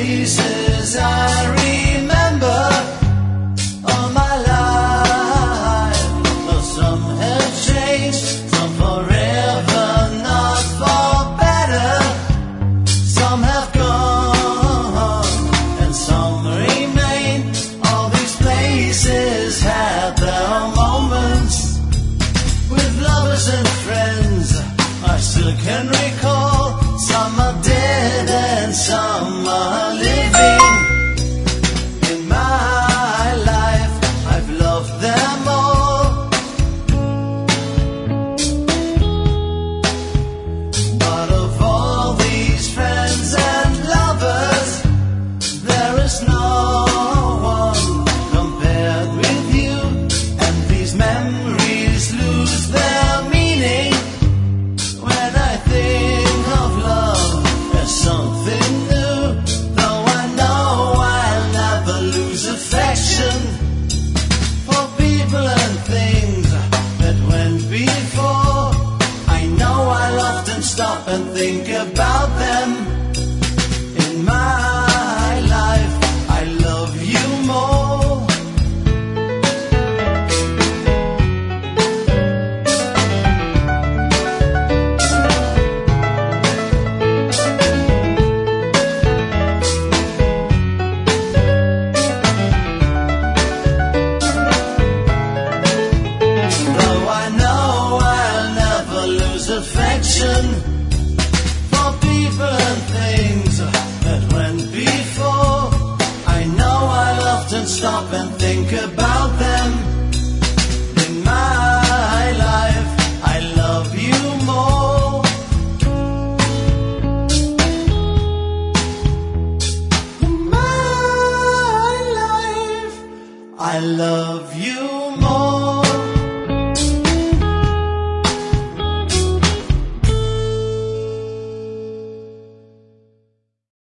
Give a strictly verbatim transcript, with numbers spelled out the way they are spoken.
faces I remember all my life. Though some have changed, some forever, not for better. Some have gone and some remain. All these places had their moments with lovers and friends I still can recall. Some are dead and some are living. In my life I've loved them all, but of all these friends and lovers, there is no one compared with you. And these memories lose their meaning when I think of love as something new. Though I know I'll never lose affection for people and things that went before. I know I'll often stop and think about them. In my life I love you more. Though I know I'll never lose affection for people and things that went before, I know I'll often stop and think about them. In my life I love you more. In my life I love you